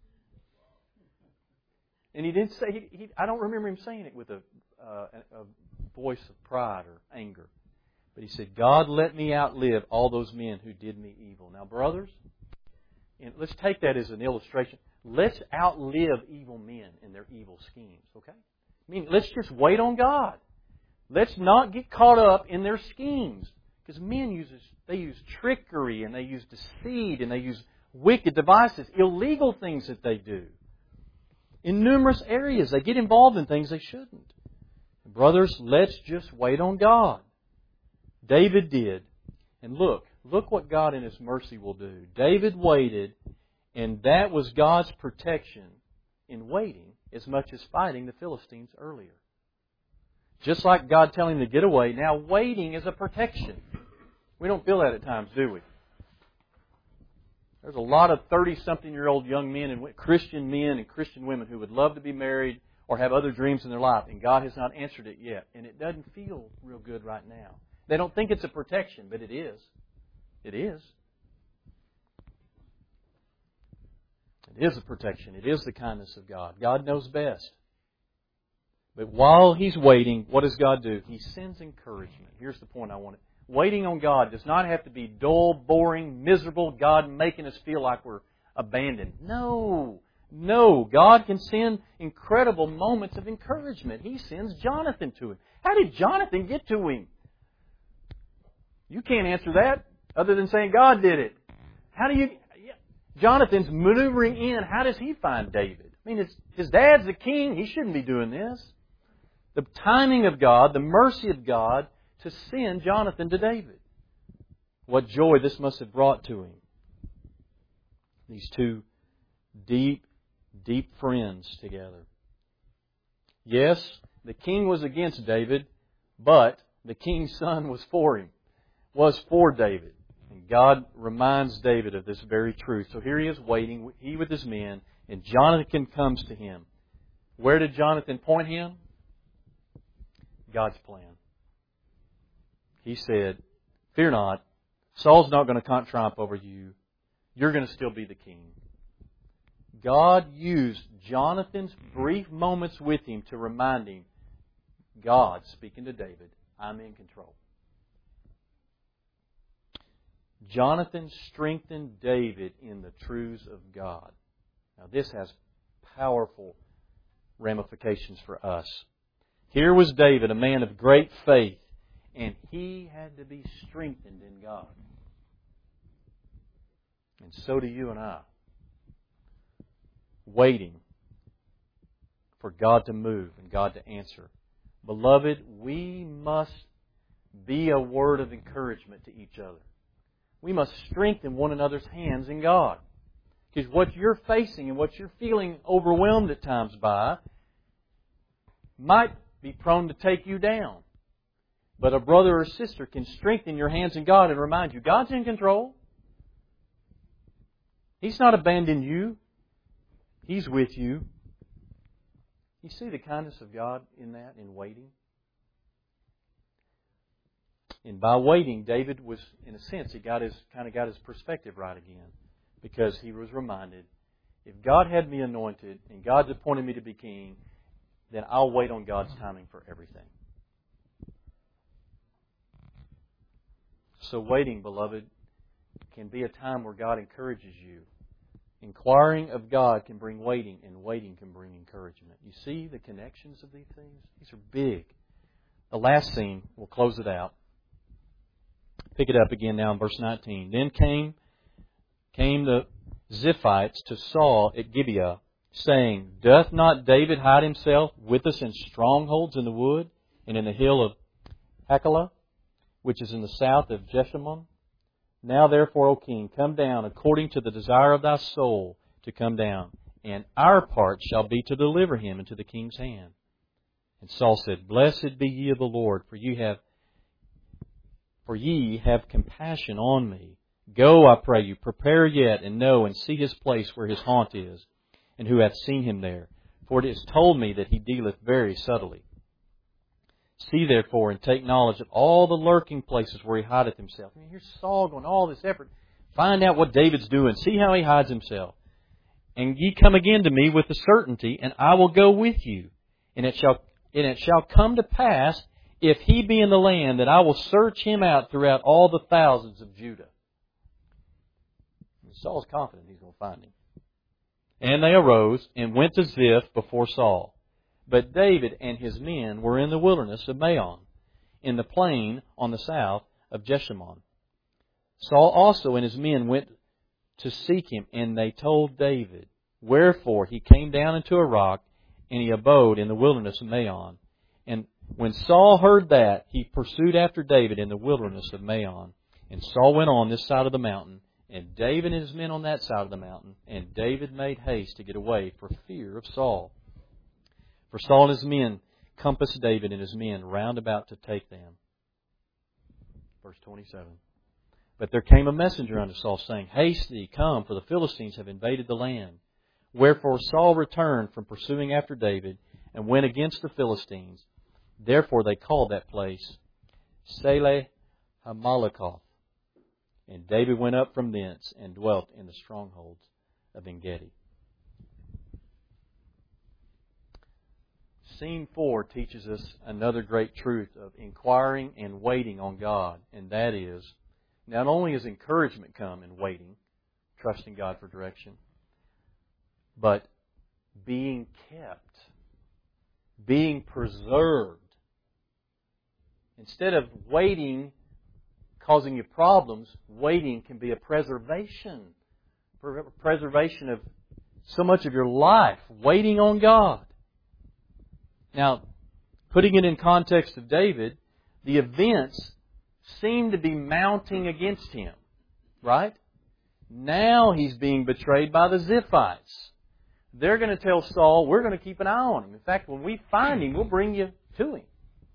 Speaker 1: And he didn't say, he, he, I don't remember him saying it with a, uh, a voice of pride or anger. But he said, God let me outlive all those men who did me evil. Now, brothers, and let's take that as an illustration. Let's outlive evil men in their evil schemes, okay? I mean, let's just wait on God. Let's not get caught up in their schemes. Because men use, they use trickery and they use deceit and they use wicked devices, illegal things that they do. In numerous areas, they get involved in things they shouldn't. Brothers, let's just wait on God. David did. And look, look what God in His mercy will do. David waited, and that was God's protection in waiting as much as fighting the Philistines earlier. Just like God telling him to get away, now waiting is a protection. We don't feel that at times, do we? There's a lot of thirty-something-year-old young men and Christian men and Christian women who would love to be married or have other dreams in their life, and God has not answered it yet. And it doesn't feel real good right now. They don't think it's a protection, but it is. It is. It is a protection. It is the kindness of God. God knows best. But while He's waiting, what does God do? He sends encouragement. Here's the point I want to... Waiting on God does not have to be dull, boring, miserable, God making us feel like we're abandoned. No. No. God can send incredible moments of encouragement. He sends Jonathan to him. How did Jonathan get to him? You can't answer that other than saying God did it. How do you... Jonathan's maneuvering in. How does he find David? I mean, his, his dad's the king. He shouldn't be doing this. The timing of God, the mercy of God to send Jonathan to David. What joy this must have brought to him. These two deep, deep friends together. Yes, the king was against David, but the king's son was for him, was for David. And God reminds David of this very truth. So here he is waiting, he with his men, and Jonathan comes to him. Where did Jonathan point him? God's plan. He said, fear not, Saul's not going to triumph over you. You're going to still be the king. God used Jonathan's brief moments with him to remind him, God, speaking to David, I'm in control. Jonathan strengthened David in the truths of God. Now this has powerful ramifications for us. Here was David, a man of great faith, and he had to be strengthened in God. And so do you and I. Waiting for God to move and God to answer. Beloved, we must be a word of encouragement to each other. We must strengthen one another's hands in God. Because what you're facing and what you're feeling overwhelmed at times by might be prone to take you down. But a brother or sister can strengthen your hands in God and remind you, God's in control. He's not abandoned you. He's with you. You see the kindness of God in that, in waiting? And by waiting, David was, in a sense, he got his kind of got his perspective right again. Because he was reminded, if God had me anointed and God's appointed me to be king, then I'll wait on God's timing for everything. So waiting, beloved, can be a time where God encourages you. Inquiring of God can bring waiting, and waiting can bring encouragement. You see the connections of these things? These are big. The last scene, we'll close it out. Pick it up again now in verse nineteen. Then came, came the Ziphites to Saul at Gibeah, saying, Doth not David hide himself with us in strongholds in the wood and in the hill of Hachilah, which is in the south of Jeshimon? Now therefore, O king, come down according to the desire of thy soul to come down, and our part shall be to deliver him into the king's hand. And Saul said, Blessed be ye of the Lord, for ye have for ye have compassion on me. Go, I pray you, prepare yet, and know and see his place where his haunt is, and who hath seen him there. For it is told me that he dealeth very subtly. See therefore, and take knowledge of all the lurking places where he hideth himself. I mean, here's Saul going all this effort. Find out what David's doing. See how he hides himself. And ye come again to me with the certainty, and I will go with you. And it shall and it shall come to pass, if he be in the land, that I will search him out throughout all the thousands of Judah. And Saul's confident he's going to find him. And they arose and went to Ziph before Saul. But David and his men were in the wilderness of Maon, in the plain on the south of Jeshimon. Saul also and his men went to seek him, and they told David. Wherefore he came down into a rock, and he abode in the wilderness of Maon. And when Saul heard that, he pursued after David in the wilderness of Maon. And Saul went on this side of the mountain, and David and his men on that side of the mountain. And David made haste to get away for fear of Saul. For Saul and his men compassed David and his men round about to take them. Verse twenty-seven. But there came a messenger unto Saul, saying, Haste thee, come, for the Philistines have invaded the land. Wherefore Saul returned from pursuing after David, and went against the Philistines. Therefore they called that place Seleh Hamalakoth. And David went up from thence, and dwelt in the strongholds of En-gedi. Scene four teaches us another great truth of inquiring and waiting on God. And that is, not only does encouragement come in waiting, trusting God for direction, but being kept, being preserved. Instead of waiting causing you problems, waiting can be a preservation. Preservation of so much of your life, waiting on God. Now, putting it in context of David, the events seem to be mounting against him, right? Now he's being betrayed by the Ziphites. They're going to tell Saul, we're going to keep an eye on him. In fact, when we find him, we'll bring you to him.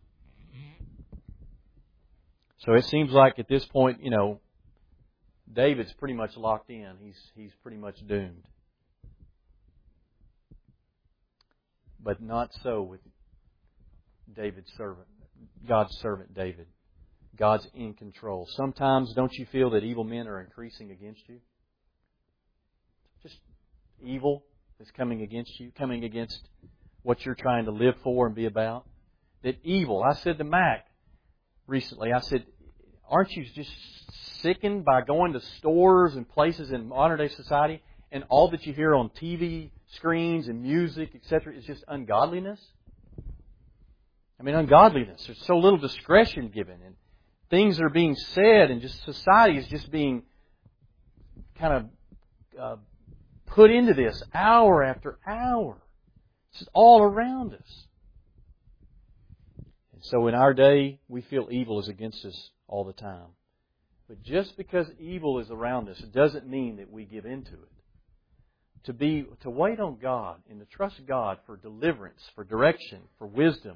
Speaker 1: So it seems like at this point, you know, David's pretty much locked in. He's he's pretty much doomed. But not so with David's servant, God's servant David. God's in control. Sometimes don't you feel that evil men are increasing against you? Just evil is coming against you, coming against what you're trying to live for and be about. That evil, I said to Mac recently, I said, aren't you just sickened by going to stores and places in modern day society and all that you hear on T V screens and music, et cetera, is just ungodliness? I mean, ungodliness. There's so little discretion given, and things are being said, and just society is just being kind of uh, put into this hour after hour. It's all around us. And so in our day, we feel evil is against us all the time. But just because evil is around us, it doesn't mean that we give in to it. To be, to wait on God and to trust God for deliverance, for direction, for wisdom,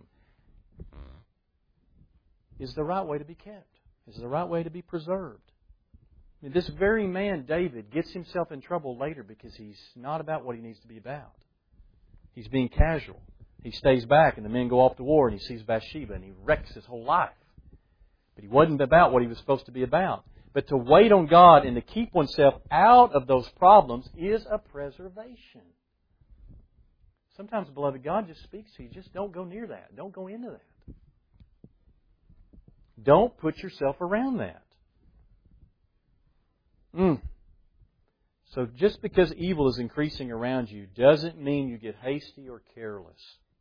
Speaker 1: is the right way to be kept. Is the right way to be preserved. I mean, this very man, David, gets himself in trouble later because he's not about what he needs to be about. He's being casual. He stays back and the men go off to war and he sees Bathsheba and he wrecks his whole life. But he wasn't about what he was supposed to be about. But to wait on God and to keep oneself out of those problems is a preservation. Sometimes, beloved, God just speaks to you. Just don't go near that. Don't go into that. Don't put yourself around that. Mm. So just because evil is increasing around you doesn't mean you get hasty or careless.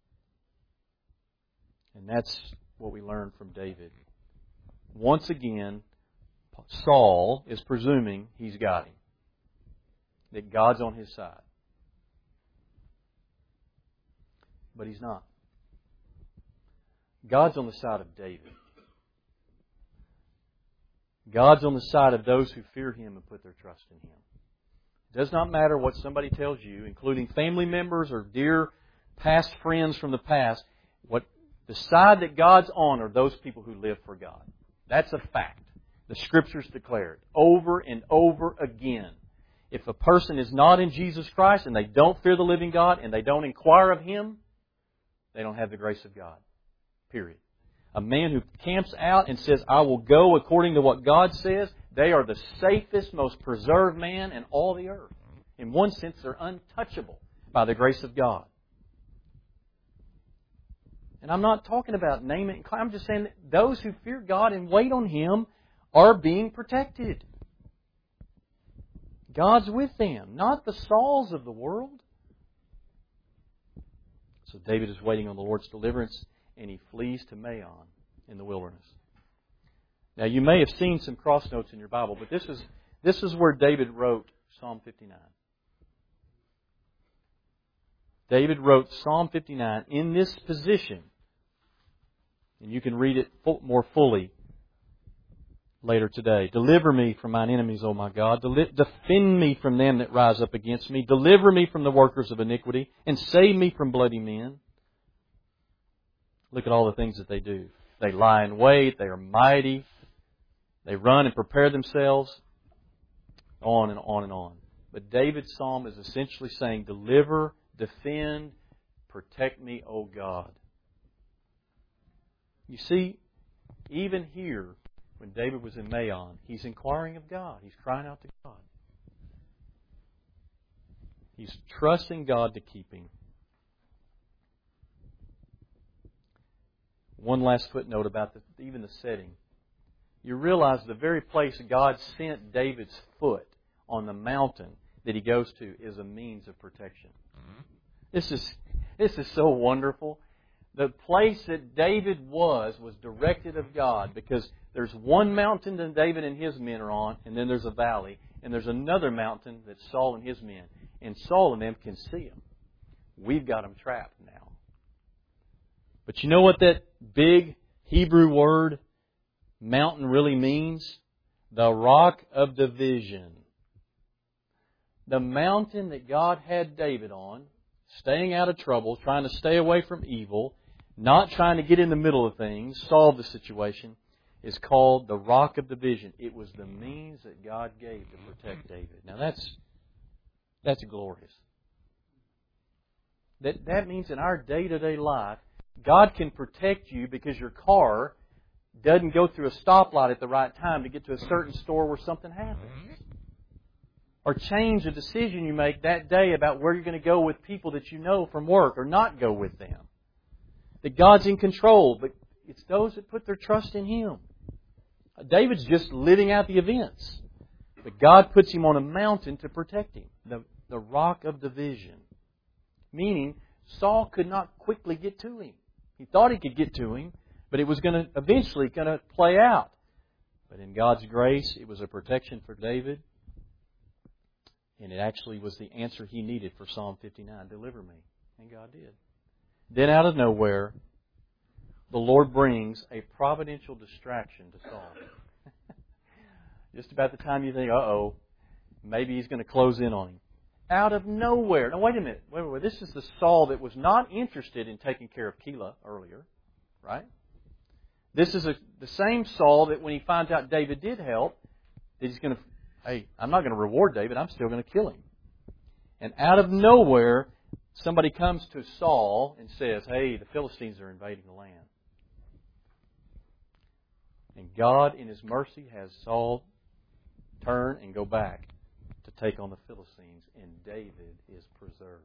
Speaker 1: And that's what we learned from David. Once again, Saul is presuming he's got him. That God's on his side. But he's not. God's on the side of David. God's on the side of those who fear Him and put their trust in Him. It does not matter what somebody tells you, including family members or dear past friends from the past. What the side that God's on are those people who live for God. That's a fact. The Scriptures declare it over and over again. If a person is not in Jesus Christ and they don't fear the living God and they don't inquire of Him, they don't have the grace of God. Period. A man who camps out and says, I will go according to what God says, they are the safest, most preserved man in all the earth. In one sense, they're untouchable by the grace of God. And I'm not talking about name it and claim. I'm just saying that those who fear God and wait on Him are being protected. God's with them, not the Sauls of the world. So David is waiting on the Lord's deliverance, and he flees to Maon in the wilderness. Now, you may have seen some cross notes in your Bible, but this is this is where David wrote Psalm fifty-nine. David wrote Psalm fifty-nine in this position, and you can read it more fully later today. Deliver me from mine enemies, O my God. Defend me from them that rise up against me. Deliver me from the workers of iniquity, and save me from bloody men. Look at all the things that they do. They lie in wait. They are mighty. They run and prepare themselves. On and on and on. But David's psalm is essentially saying, deliver, defend, protect me, O God. You see, even here, when David was in Maon, he's inquiring of God. He's crying out to God. He's trusting God to keep him. One last footnote about the, even the setting. You realize the very place God sent David's foot on the mountain that he goes to is a means of protection. Mm-hmm. This is this is so wonderful. The place that David was was directed of God, because there's one mountain that David and his men are on, and then there's a valley, and there's another mountain that Saul and his men. And Saul and them can see him. We've got them trapped now. But you know what that big Hebrew word mountain really means? The rock of division. The mountain that God had David on, staying out of trouble, trying to stay away from evil, not trying to get in the middle of things, solve the situation, is called the rock of division. It was the means that God gave to protect David. Now that's that's glorious. That that means in our day-to-day life, God can protect you because your car doesn't go through a stoplight at the right time to get to a certain store where something happens. Or change a decision you make that day about where you're going to go with people that you know from work or not go with them. That God's in control, but it's those that put their trust in Him. David's just living out the events. But God puts him on a mountain to protect him. The, the rock of division. Meaning, Saul could not quickly get to him. He thought he could get to him, but it was going to eventually going to play out. But in God's grace, it was a protection for David. And it actually was the answer he needed for Psalm fifty-nine. Deliver me. And God did. Then out of nowhere, the Lord brings a providential distraction to Saul. Just about the time you think, uh-oh, maybe he's going to close in on him. Out of nowhere. Now, wait a minute. Wait, wait, wait. This is the Saul that was not interested in taking care of Keilah earlier, right? This is a, the same Saul that when he finds out David did help, that he's going to, hey, I'm not going to reward David. I'm still going to kill him. And out of nowhere, somebody comes to Saul and says, hey, the Philistines are invading the land. And God, in His mercy, has Saul turn and go back to take on the Philistines, and David is preserved.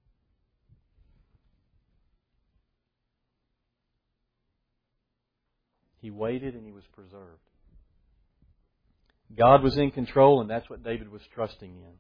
Speaker 1: He waited and he was preserved. God was in control, and that's what David was trusting in.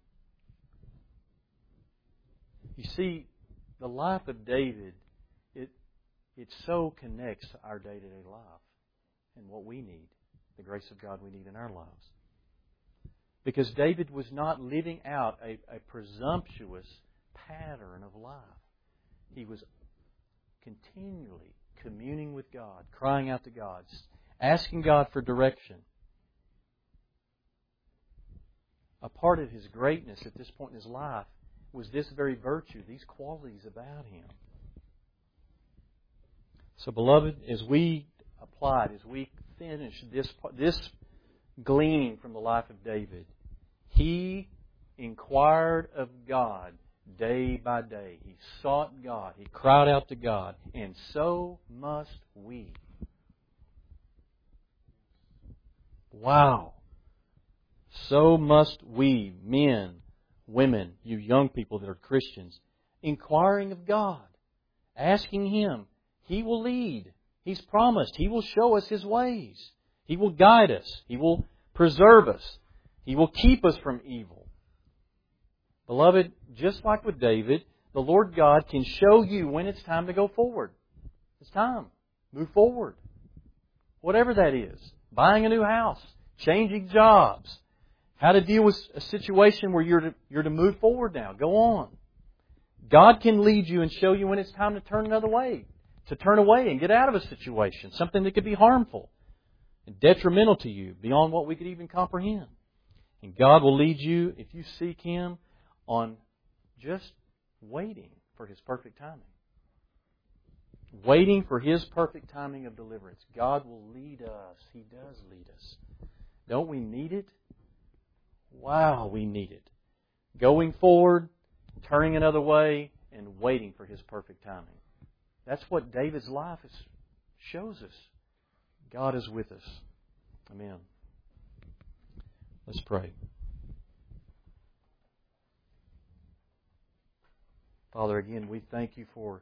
Speaker 1: You see, the life of David, it it so connects to our day-to-day life and what we need, the grace of God we need in our lives. Because David was not living out a, a presumptuous pattern of life. He was continually communing with God, crying out to God, asking God for direction. A part of his greatness at this point in his life was this very virtue, these qualities about him. So, beloved, as we apply it, as we finish this, this gleaning from the life of David, he inquired of God day by day. He sought God. He cried out to God. And so must we. Wow. So must we, men, women, you young people that are Christians, inquiring of God, asking Him. He will lead. He's promised. He will show us His ways. He will guide us. He will preserve us. He will keep us from evil. Beloved, just like with David, the Lord God can show you when it's time to go forward. It's time. Move forward. Whatever that is. Buying a new house. Changing jobs. How to deal with a situation where you're to, you're to move forward now. Go on. God can lead you and show you when it's time to turn another way. To turn away and get out of a situation. Something that could be harmful and detrimental to you beyond what we could even comprehend. And God will lead you, if you seek Him, on just waiting for His perfect timing. Waiting for His perfect timing of deliverance. God will lead us. He does lead us. Don't we need it? Wow, we need it. Going forward, turning another way, and waiting for His perfect timing. That's what David's life is, shows us. God is with us. Amen. Let's pray. Father, again, we thank You for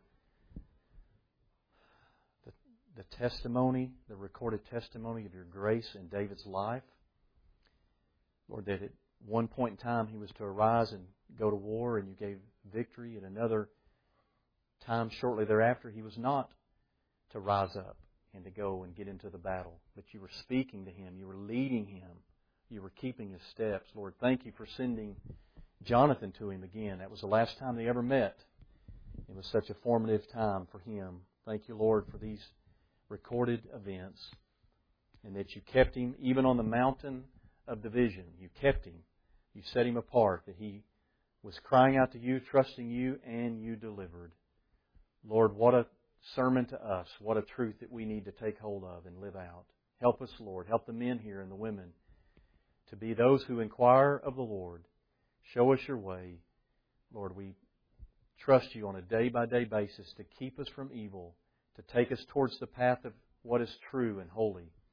Speaker 1: the, the testimony, the recorded testimony of Your grace in David's life. Lord, that at one point in time he was to arise and go to war, and You gave victory. At another time shortly thereafter, he was not to rise up and to go and get into the battle. But You were speaking to him. You were leading him. You were keeping his steps. Lord, thank You for sending Jonathan to him again. That was the last time they ever met. It was such a formative time for him. Thank You, Lord, for these recorded events, and that You kept him even on the mountain of division. You kept him. You set him apart, that he was crying out to You, trusting You, and You delivered. Lord, what a sermon to us. What a truth that we need to take hold of and live out. Help us, Lord. Help the men here and the women to be those who inquire of the Lord. Show us Your way. Lord, we trust You on a day-by-day basis to keep us from evil, to take us towards the path of what is true and holy.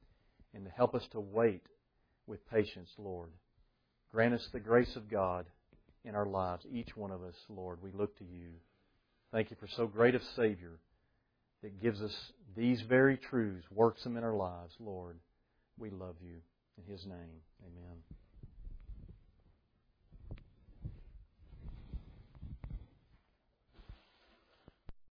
Speaker 1: and to help us to wait with patience, Lord. Grant us the grace of God in our lives, each one of us, Lord. We look to You. Thank You for so great a Savior that gives us these very truths, works them in our lives, Lord. We love You. In His name, amen.